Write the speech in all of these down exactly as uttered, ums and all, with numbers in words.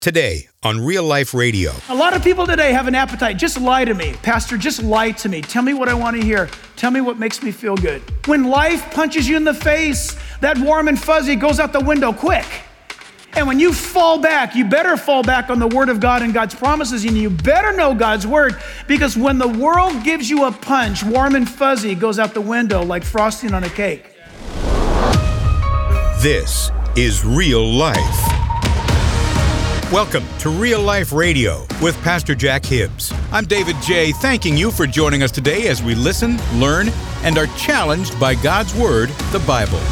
Today on Real Life Radio. A lot of people today have an appetite. Just lie to me. Pastor, just lie to me. Tell me what I want to hear. Tell me what makes me feel good. When life punches you in the face, that warm and fuzzy goes out the window quick. And when you fall back, you better fall back on the Word of God and God's promises, and you better know God's Word, because when the world gives you a punch, warm and fuzzy goes out the window like frosting on a cake. This is Real Life. Welcome to Real Life Radio with Pastor Jack Hibbs. I'm David J., thanking you for joining us today as we listen, learn, and are challenged by God's Word, the Bible.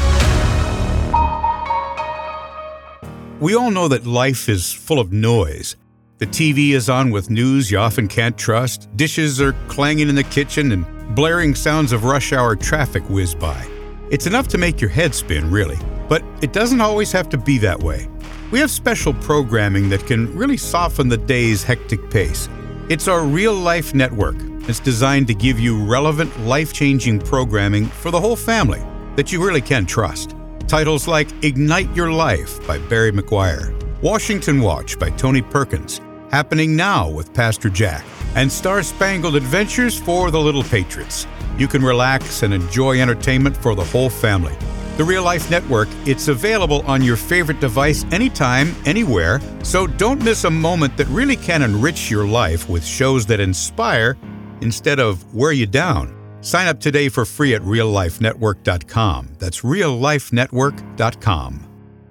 We all know that life is full of noise. The T V is on with news you often can't trust, dishes are clanging in the kitchen, and blaring sounds of rush hour traffic whiz by. It's enough to make your head spin, really, but it doesn't always have to be that way. We have special programming that can really soften the day's hectic pace. It's our Real Life Network. It's designed to give you relevant, life-changing programming for the whole family that you really can trust. Titles like Ignite Your Life by Barry McGuire, Washington Watch by Tony Perkins, Happening Now with Pastor Jack, and Star Spangled Adventures for the Little Patriots. You can relax and enjoy entertainment for the whole family. The Real Life Network, it's available on your favorite device anytime, anywhere, so don't miss a moment that really can enrich your life with shows that inspire instead of wear you down. Sign up today for free at real life network dot com. That's real life network dot com.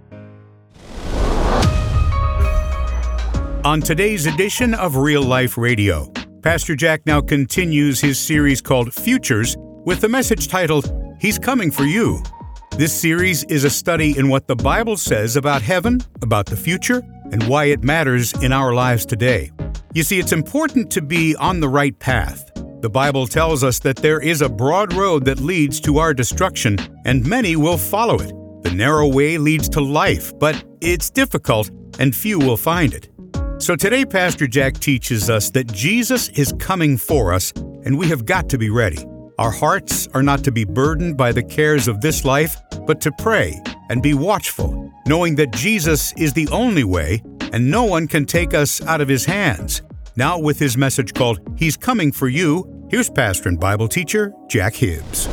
On today's edition of Real Life Radio, Pastor Jack now continues his series called Futures with the message titled, He's Coming for You. This series is a study in what the Bible says about heaven, about the future, and why it matters in our lives today. You see, it's important to be on the right path. The Bible tells us that there is a broad road that leads to our destruction, and many will follow it. The narrow way leads to life, but it's difficult, and few will find it. So today, Pastor Jack teaches us that Jesus is coming for us, and we have got to be ready. Our hearts are not to be burdened by the cares of this life, but to pray and be watchful, knowing that Jesus is the only way and no one can take us out of His hands. Now with his message called, He's Coming for You, here's pastor and Bible teacher, Jack Hibbs.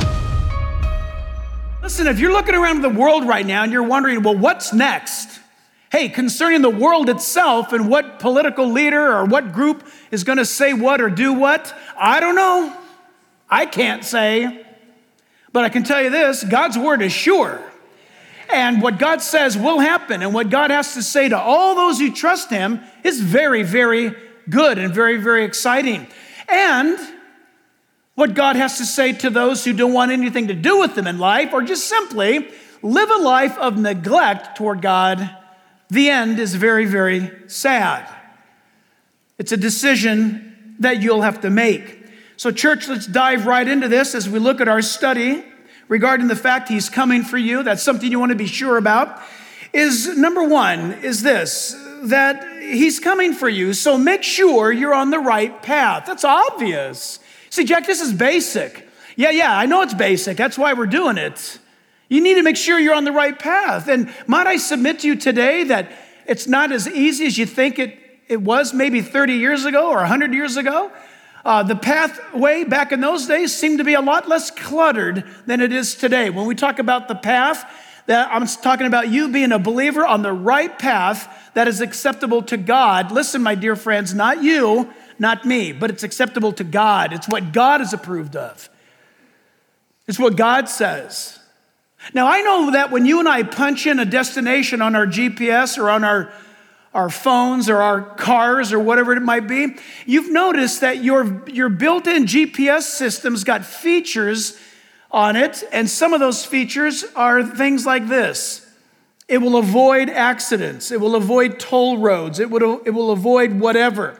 Listen, if you're looking around the world right now and you're wondering, well, what's next? Hey, concerning the world itself and what political leader or what group is going to say what or do what, I don't know. I can't say, but I can tell you this, God's word is sure. And what God says will happen, and what God has to say to all those who trust Him is very, very good and very, very exciting. And what God has to say to those who don't want anything to do with Him in life, or just simply live a life of neglect toward God, the end is very, very sad. It's a decision that you'll have to make. So church, let's dive right into this as we look at our study regarding the fact He's coming for you. That's something you want to be sure about. Is number one, is this, that He's coming for you, so make sure you're on the right path. That's obvious. See, Jack, this is basic. Yeah, yeah, I know it's basic. That's why we're doing it. You need to make sure you're on the right path. And might I submit to you today that it's not as easy as you think it, it was maybe thirty years ago or one hundred years ago. Uh, the pathway back in those days seemed to be a lot less cluttered than it is today. When we talk about the path, that I'm talking about you being a believer on the right path that is acceptable to God. Listen, my dear friends, not you, not me, but it's acceptable to God. It's what God is approved of. It's what God says. Now, I know that when you and I punch in a destination on our G P S or on our our phones or our cars or whatever it might be, you've noticed that your, your built-in G P S system's got features on it, and some of those features are things like this. It will avoid accidents. It will avoid toll roads. It will, it will avoid whatever.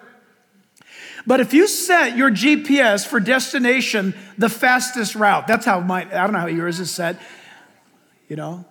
But if you set your G P S for destination, the fastest route, that's how my, I don't know how yours is set, you know,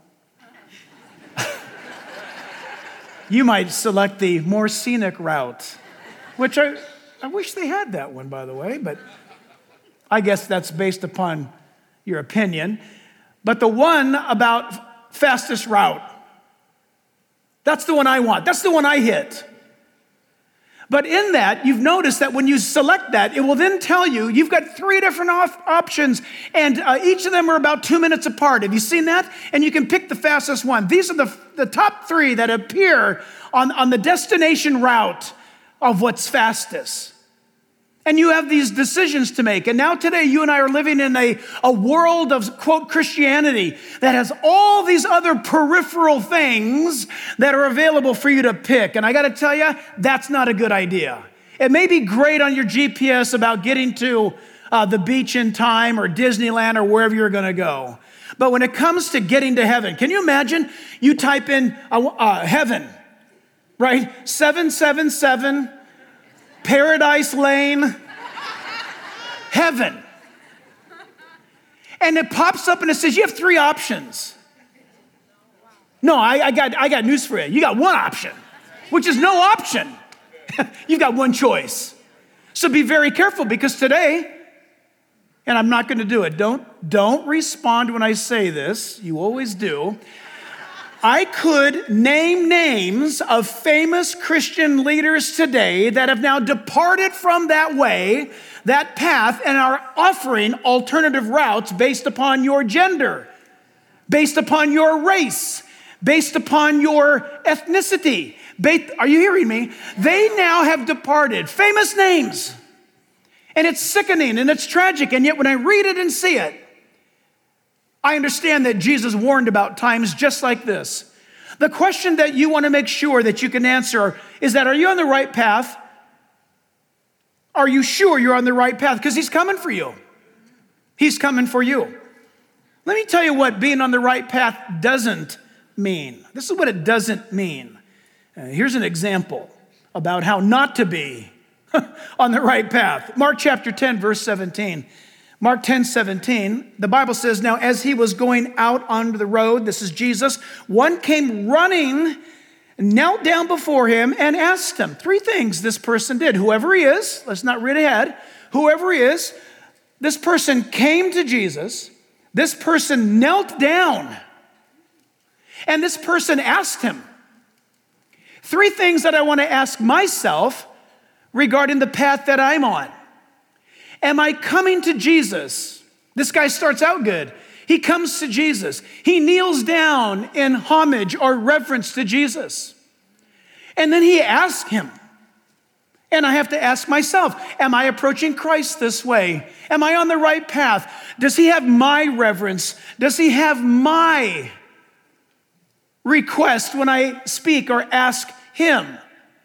you might select the more scenic route, which I, I wish they had that one, by the way, but I guess that's based upon your opinion. But the one about fastest route, That's the one I want. That's the one I hit. But in that, you've noticed that when you select that, it will then tell you, you've got three different op- options, and uh, each of them are about two minutes apart. Have you seen that? And you can pick the fastest one. These are the, the top three that appear on, on the destination route of what's fastest. And you have these decisions to make. And now today, you and I are living in a, a world of, quote, Christianity that has all these other peripheral things that are available for you to pick. And I got to tell you, that's not a good idea. It may be great on your G P S about getting to uh, the beach in time or Disneyland or wherever you're going to go. But when it comes to getting to heaven, can you imagine you type in uh, uh, heaven, right? seven seven seven Paradise Lane, heaven. And it pops up and it says, you have three options. No, I, I, got, I got news for you. You got one option, which is no option. You've got one choice. So be very careful, because today, and I'm not going to do it. Don't, don't respond when I say this. You always do. I could name names of famous Christian leaders today that have now departed from that way, that path, and are offering alternative routes based upon your gender, based upon your race, based upon your ethnicity. Based, are you hearing me? They now have departed. Famous names. And it's sickening and it's tragic. And yet when I read it and see it, I understand that Jesus warned about times just like this. The question that you want to make sure that you can answer is that, are you on the right path? Are you sure you're on the right path? Because he's coming for you. He's coming for you. Let me tell you what being on the right path doesn't mean. This is what it doesn't mean. Uh, here's an example about how not to be on the right path. Mark chapter ten, verse seventeen. Mark ten, seventeen, the Bible says, now as he was going out onto the road, this is Jesus, one came running, knelt down before him and asked him. Three things this person did. Whoever he is, let's not read ahead. Whoever he is, this person came to Jesus. This person knelt down. And this person asked him. Three things that I want to ask myself regarding the path that I'm on. Am I coming to Jesus? This guy starts out good. He comes to Jesus. He kneels down in homage or reverence to Jesus. And then he asks him. And I have to ask myself, am I approaching Christ this way? Am I on the right path? Does he have my reverence? Does he have my request when I speak or ask him?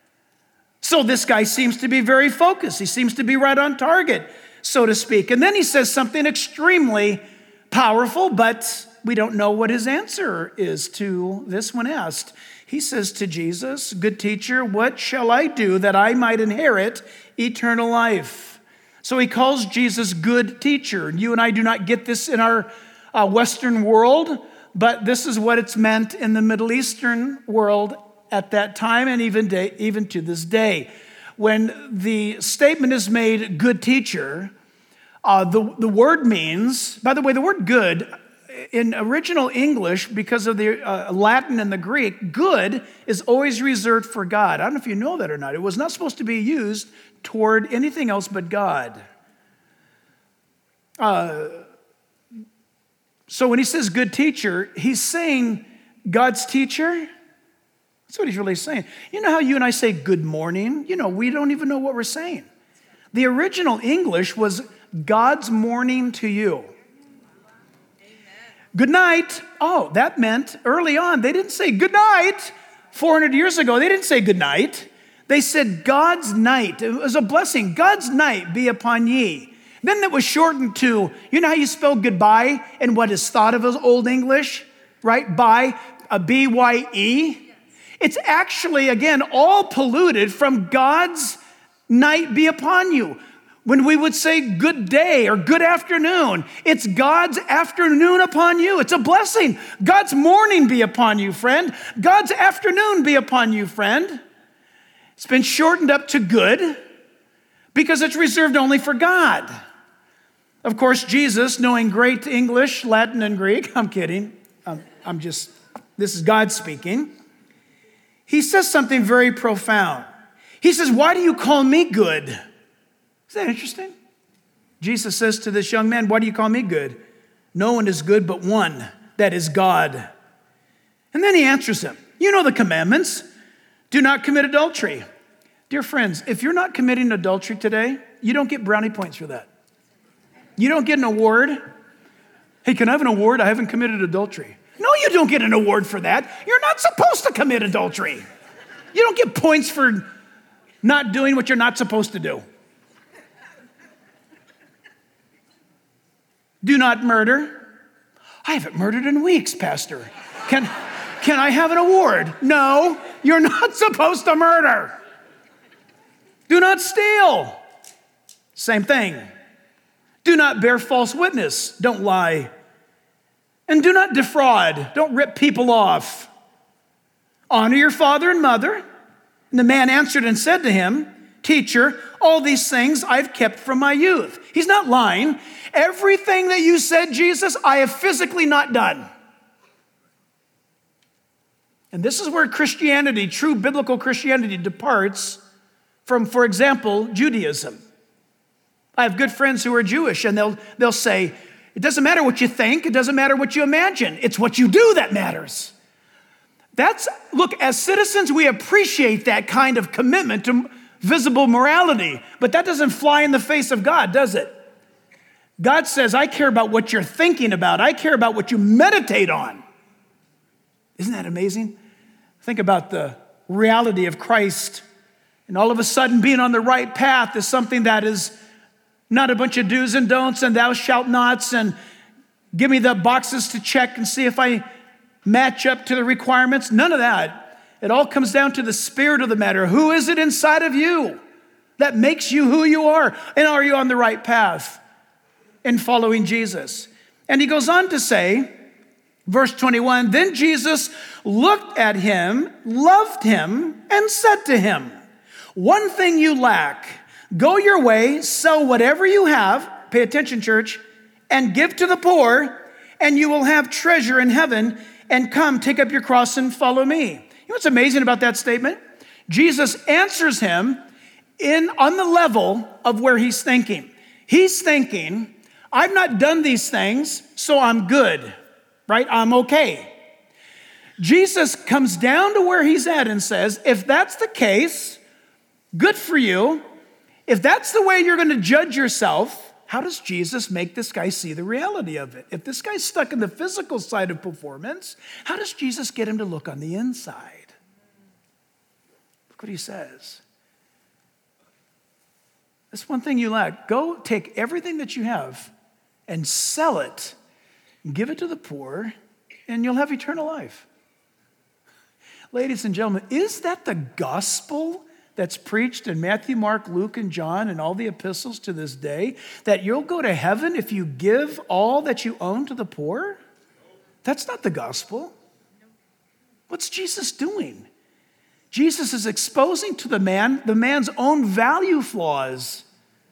So this guy seems to be very focused. He seems to be right on target, so to speak. And then he says something extremely powerful, but we don't know what his answer is to this when asked. He says to Jesus, good teacher, what shall I do that I might inherit eternal life? So he calls Jesus good teacher. You and I do not get this in our uh, Western world, but this is what it's meant in the Middle Eastern world at that time and even, day, even to this day. When the statement is made, good teacher, uh, the, the word means, by the way, the word good, in original English, because of the uh, Latin and the Greek, good is always reserved for God. I don't know if you know that or not. It was not supposed to be used toward anything else but God. Uh, so when he says good teacher, he's saying God's teacher. That's what he's really saying. You know how you and I say good morning? You know, we don't even know what we're saying. The original English was God's morning to you. Good night. Oh, that meant early on, they didn't say good night. four hundred years ago, they didn't say good night. They said God's night. It was a blessing. God's night be upon ye. Then that was shortened to, you know how you spell goodbye in what is thought of as Old English, right? By, a B Y E. It's actually, again, all polluted from God's night be upon you. When we would say good day or good afternoon, it's God's afternoon upon you. It's a blessing. God's morning be upon you, friend. God's afternoon be upon you, friend. It's been shortened up to good because it's reserved only for God. Of course, Jesus, knowing great English, Latin, and Greek, I'm kidding. I'm, I'm just, this is God speaking. he says something very profound. He says, why do you call me good? Is that interesting? Jesus says to this young man, why do you call me good? No one is good but one, that is God. And then he answers him, you know the commandments. Do not commit adultery. Dear friends, if you're not committing adultery today, you don't get brownie points for that. You don't get an award. Hey, can I have an award? I haven't committed adultery. No, you don't get an award for that. You're not supposed to commit adultery. You don't get points for not doing what you're not supposed to do. Do not murder. I haven't murdered in weeks, Pastor. Can, can I have an award? No, you're not supposed to murder. Do not steal. Same thing. Do not bear false witness. Don't lie. And do not defraud. Don't rip people off. Honor your father and mother. And the man answered and said to him, Teacher, all these things I've kept from my youth. He's not lying. Everything that you said, Jesus, I have physically not done. And this is where Christianity, true biblical Christianity, departs from, for example, Judaism. I have good friends who are Jewish, and they'll, they'll say, it doesn't matter what you think, it doesn't matter what you imagine, it's what you do that matters. That's, look, as citizens, we appreciate that kind of commitment to visible morality, but that doesn't fly in the face of God, does it? God says, I care about what you're thinking about, I care about what you meditate on. Isn't that amazing? Think about the reality of Christ, and all of a sudden being on the right path is something that is not a bunch of do's and don'ts and thou shalt nots and give me the boxes to check and see if I match up to the requirements. None of that. It all comes down to the spirit of the matter. Who is it inside of you that makes you who you are? And are you on the right path in following Jesus? And he goes on to say, verse twenty-one, then Jesus looked at him, loved him, and said to him, one thing you lack. Go your way, sell whatever you have, pay attention, church, and give to the poor, and you will have treasure in heaven, and come, take up your cross and follow me. You know what's amazing about that statement? Jesus answers him in on the level of where he's thinking. He's thinking, I've not done these things, so I'm good, right? I'm okay. Jesus comes down to where he's at and says, if that's the case, good for you. If that's the way you're going to judge yourself, how does Jesus make this guy see the reality of it? If this guy's stuck in the physical side of performance, how does Jesus get him to look on the inside? Look what he says. That's one thing you lack. Go take everything that you have and sell it and give it to the poor, and you'll have eternal life. Ladies and gentlemen, is that the gospel that's preached in Matthew, Mark, Luke, and John, and all the epistles to this day, that you'll go to heaven if you give all that you own to the poor? That's not the gospel. What's Jesus doing? Jesus is exposing to the man the man's own value flaws.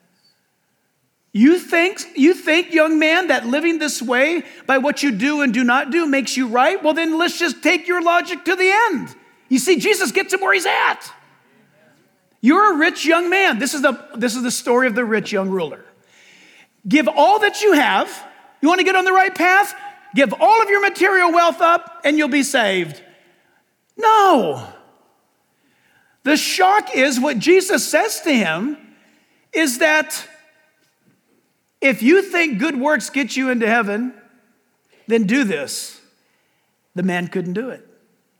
You think, you think, young man, that living this way by what you do and do not do makes you right? Well, then let's just take your logic to the end. You see, Jesus gets him where he's at. You're a rich young man. This is the, this is the story of the rich young ruler. Give all that you have. You want to get on the right path? Give all of your material wealth up and you'll be saved. No. The shock is what Jesus says to him is that if you think good works get you into heaven, then do this. The man couldn't do it.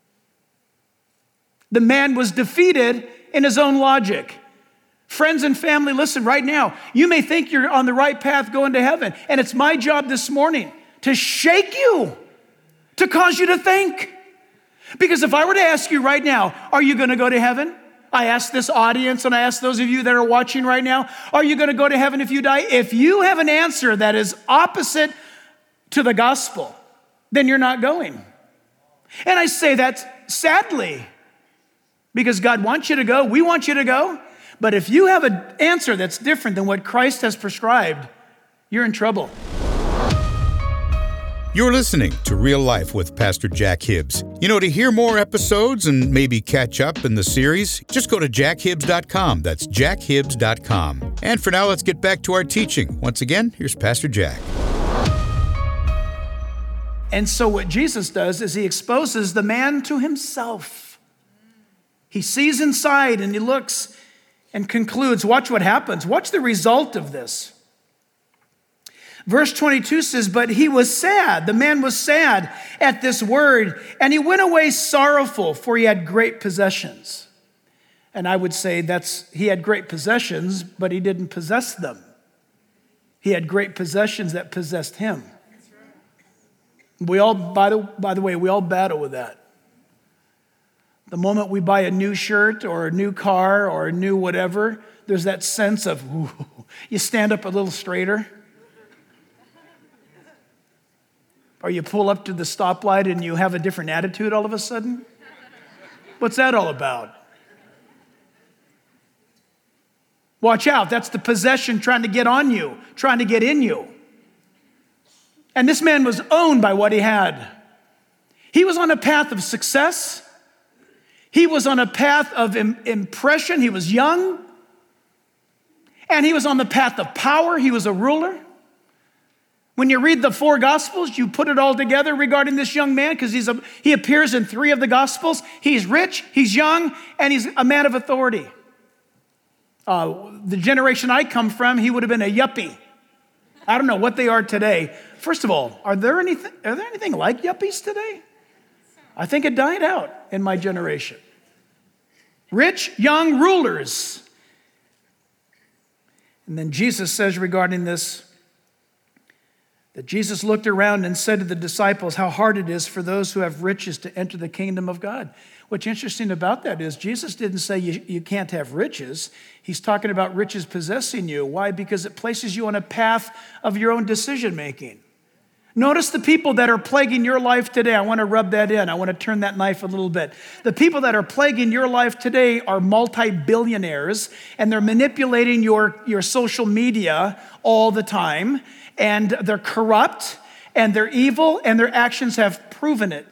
The man was defeated in his own logic. Friends and family, listen right now. You may think you're on the right path going to heaven, and it's my job this morning to shake you, to cause you to think. Because if I were to ask you right now, are you going to go to heaven? I ask this audience, and I ask those of you that are watching right now, are you going to go to heaven if you die? If you have an answer that is opposite to the gospel, then you're not going. And I say that sadly, because God wants you to go, we want you to go. But if you have an answer that's different than what Christ has prescribed, you're in trouble. You're listening to Real Life with Pastor Jack Hibbs. You know, to hear more episodes and maybe catch up in the series, just go to jack hibbs dot com. That's jack hibbs dot com. And for now, let's get back to our teaching. Once again, here's Pastor Jack. And so what Jesus does is he exposes the man to himself. He sees inside and he looks and concludes. Watch what happens. Watch the result of this. Verse twenty-two says, but he was sad. The man was sad at this word, and he went away sorrowful, for he had great possessions. And I would say that's, he had great possessions, but he didn't possess them. He had great possessions that possessed him. We all, by the, by the way, we all battle with that. The moment we buy a new shirt or a new car or a new whatever, there's that sense of, ooh, you stand up a little straighter. Or you pull up to the stoplight and you have a different attitude all of a sudden? What's that all about? Watch out, that's the possession trying to get on you, trying to get in you. And this man was owned by what he had. He was on a path of success. He was on a path of im- impression. He was young. And he was on the path of power. He was a ruler. When you read the four Gospels, you put it all together regarding this young man because he's a, he appears in three of the Gospels. He's rich, he's young, and he's a man of authority. Uh, the generation I come from, he would have been a yuppie. I don't know what they are today. First of all, are there anything, are there anything like yuppies today? I think it died out in my generation. Rich, young rulers. And then Jesus says regarding this, that Jesus looked around and said to the disciples how hard it is for those who have riches to enter the kingdom of God. What's interesting about that is Jesus didn't say you, you can't have riches. He's talking about riches possessing you. Why? Because it places you on a path of your own decision making. Notice the people that are plaguing your life today. I want to rub that in. I want to turn that knife a little bit. The people that are plaguing your life today are multi-billionaires, and they're manipulating your, your social media all the time. And they're corrupt, and they're evil, and their actions have proven it.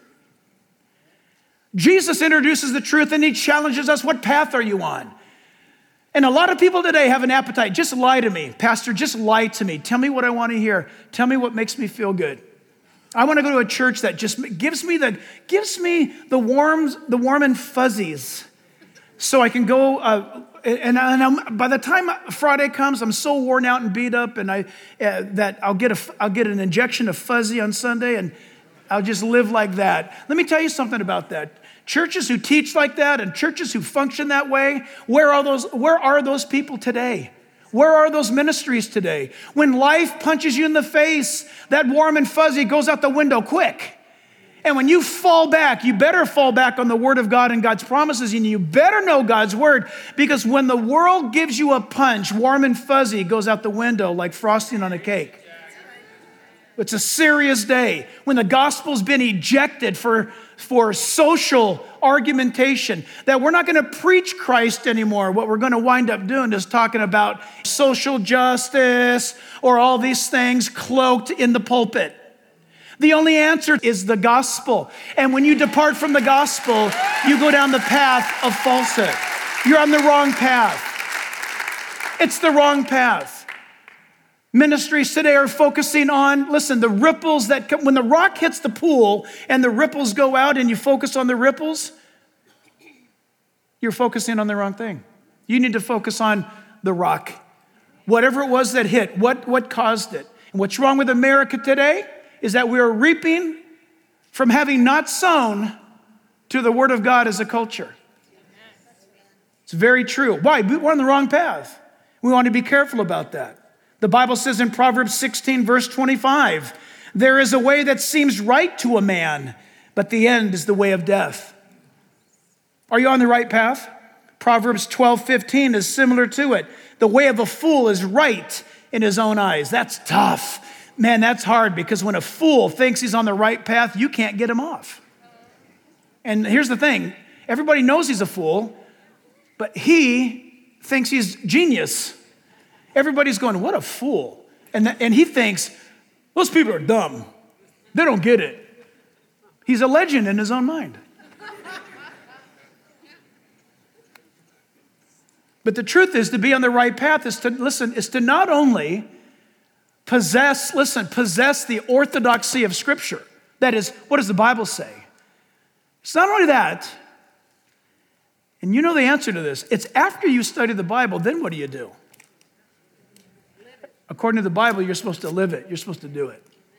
Jesus introduces the truth, and he challenges us, what path are you on? And a lot of people today have an appetite. Just lie to me. Pastor, just lie to me. Tell me what I want to hear. Tell me what makes me feel good. I want to go to a church that just gives me the, gives me the, warms, the warm and fuzzies so I can go... Uh, And, and I'm, by the time Friday comes, I'm so worn out and beat up, and I uh, that I'll get a I'll get an injection of fuzzy on Sunday, and I'll just live like that. Let me tell you something about that. Churches who teach like that and churches who function that way, where are those? Where are those people today? Where are those ministries today? When life punches you in the face, that warm and fuzzy goes out the window quick. And when you fall back, you better fall back on the word of God and God's promises, and you better know God's word, because when the world gives you a punch, warm and fuzzy goes out the window like frosting on a cake. It's a serious day when the gospel's been ejected for, for social argumentation, that we're not going to preach Christ anymore. What we're going to wind up doing is talking about social justice or all these things cloaked in the pulpit. The only answer is the gospel. And when you depart from the gospel, you go down the path of falsehood. You're on the wrong path. It's the wrong path. Ministries today are focusing on, listen, the ripples that come, when the rock hits the pool and the ripples go out and you focus on the ripples, you're focusing on the wrong thing. You need to focus on the rock. Whatever it was that hit, what, what caused it? And what's wrong with America today is that we are reaping from having not sown to the word of God as a culture. It's very true. Why? We're on the wrong path. We want to be careful about that. The Bible says in Proverbs sixteen, verse twenty-five, there is a way that seems right to a man, but the end is the way of death. Are you on the right path? Proverbs twelve fifteen is similar to it. The way of a fool is right in his own eyes. That's tough. Man, that's hard, because when a fool thinks he's on the right path, you can't get him off. And here's the thing. Everybody knows he's a fool, but he thinks he's genius. Everybody's going, what a fool. And, th- and he thinks, those people are dumb. They don't get it. He's a legend in his own mind. But the truth is, to be on the right path is to, listen, is to not only possess, listen, possess the orthodoxy of Scripture. That is, what does the Bible say? It's not only that, and you know the answer to this, it's after you study the Bible, then what do you do? According to the Bible, you're supposed to live it. You're supposed to do it.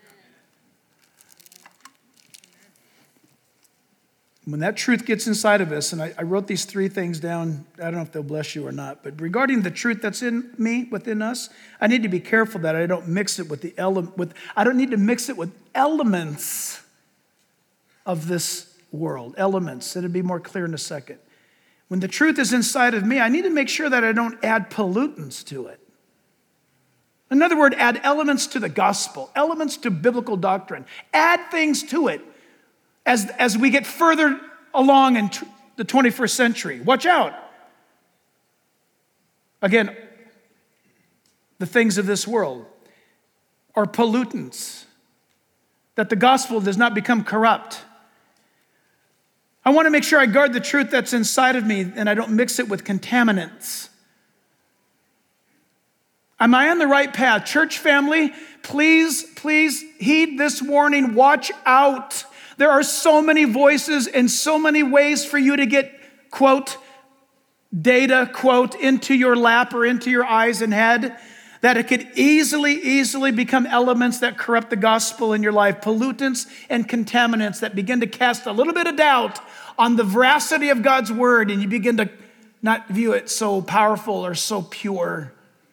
When that truth gets inside of us, and I, I wrote these three things down, I don't know if they'll bless you or not, but regarding the truth that's in me, within us, I need to be careful that I don't mix it with the ele- with I don't need to mix it with elements of this world. Elements. It'll be more clear in a second. When the truth is inside of me, I need to make sure that I don't add pollutants to it. In other words, add elements to the gospel, elements to biblical doctrine. Add things to it. As, as we get further along in t- the twenty-first century, watch out. Again, the things of this world are pollutants, that the gospel does not become corrupt. I want to make sure I guard the truth that's inside of me and I don't mix it with contaminants. Am I on the right path? Church family, please, please heed this warning. Watch out. There are so many voices and so many ways for you to get, quote, data, quote, into your lap or into your eyes and head, that it could easily, easily become elements that corrupt the gospel in your life, pollutants and contaminants that begin to cast a little bit of doubt on the veracity of God's word, and you begin to not view it so powerful or so pure.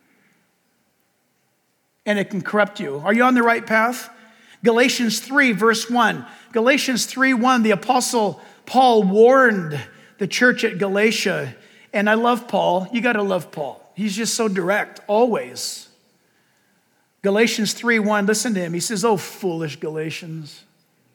And it can corrupt you. Are you on the right path? Galatians three, verse one. Galatians three, one, the Apostle Paul warned the church at Galatia. And I love Paul. You got to love Paul. He's just so direct, always. Galatians three, one, listen to him. He says, oh, foolish Galatians.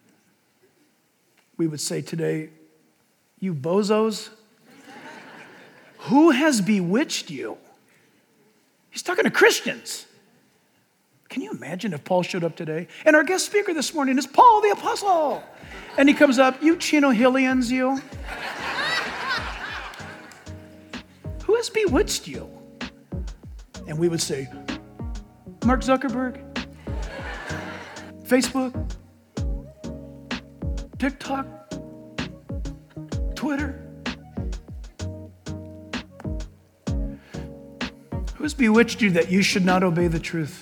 We would say today, you bozos. Who has bewitched you? He's talking to Christians. Can you imagine if Paul showed up today? And our guest speaker this morning is Paul the Apostle. And he comes up, you Chino Hillians, you. Who has bewitched you? And we would say, Mark Zuckerberg, Facebook, TikTok, Twitter. Who has bewitched you that you should not obey the truth?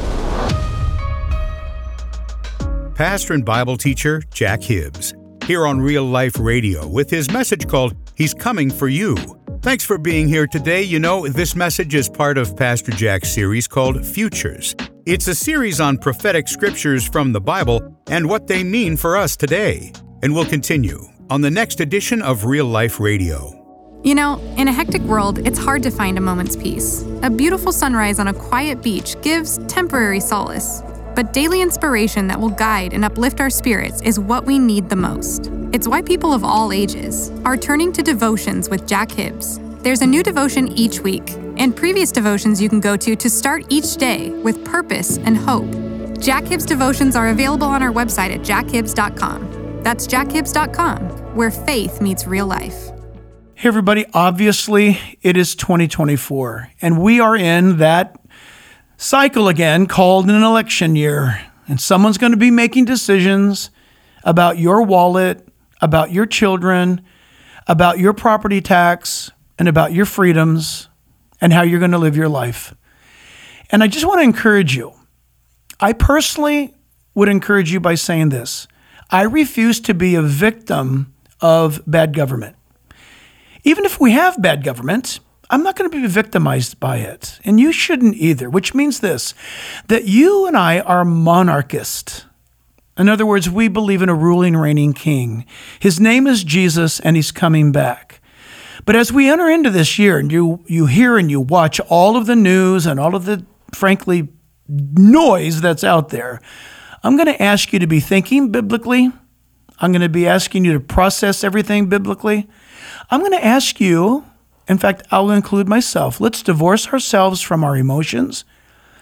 Pastor and Bible teacher Jack Hibbs, here on Real Life Radio with his message called He's Coming for You. Thanks for being here today. You know, this message is part of Pastor Jack's series called Futures. It's a series on prophetic scriptures from the Bible and what they mean for us today. And we'll continue on the next edition of Real Life Radio. You know, in a hectic world, it's hard to find a moment's peace. A beautiful sunrise on a quiet beach gives temporary solace. But daily inspiration that will guide and uplift our spirits is what we need the most. It's why people of all ages are turning to devotions with Jack Hibbs. There's a new devotion each week, and previous devotions you can go to to start each day with purpose and hope. Jack Hibbs devotions are available on our website at jack hibbs dot com. That's jack hibbs dot com, where faith meets real life. Hey everybody, obviously it is twenty twenty-four, and we are in that cycle again called an election year. And someone's going to be making decisions about your wallet, about your children, about your property tax, and about your freedoms, and how you're going to live your life. And I just want to encourage you. I personally would encourage you by saying this. I refuse to be a victim of bad government. Even if we have bad government, I'm not going to be victimized by it. And you shouldn't either, which means this, that you and I are monarchists. In other words, we believe in a ruling, reigning king. His name is Jesus, and he's coming back. But as we enter into this year, and you, you hear and you watch all of the news and all of the, frankly, noise that's out there, I'm going to ask you to be thinking biblically. I'm going to be asking you to process everything biblically. I'm going to ask you, in fact, I'll include myself, let's divorce ourselves from our emotions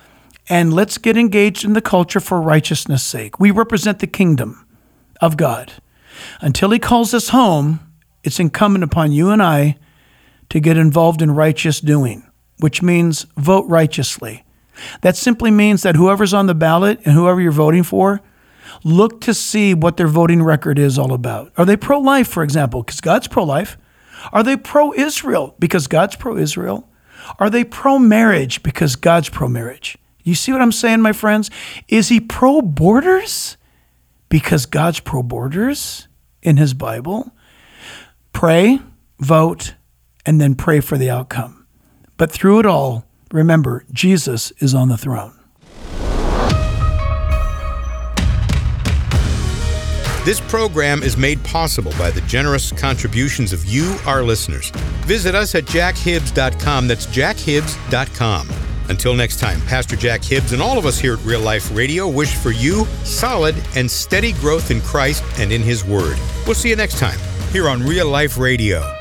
and let's get engaged in the culture for righteousness' sake. We represent the kingdom of God. Until he calls us home, it's incumbent upon you and I to get involved in righteous doing, which means vote righteously. That simply means that whoever's on the ballot and whoever you're voting for, look to see what their voting record is all about. Are they pro-life, for example, because God's pro-life? Are they pro-Israel, because God's pro-Israel? Are they pro-marriage, because God's pro-marriage? You see what I'm saying, my friends? Is he pro-borders, because God's pro-borders in his Bible? Pray, vote, and then pray for the outcome. But through it all, remember, Jesus is on the throne. This program is made possible by the generous contributions of you, our listeners. Visit us at jack hibbs dot com. That's jack hibbs dot com. Until next time, Pastor Jack Hibbs and all of us here at Real Life Radio wish for you solid and steady growth in Christ and in His Word. We'll see you next time here on Real Life Radio.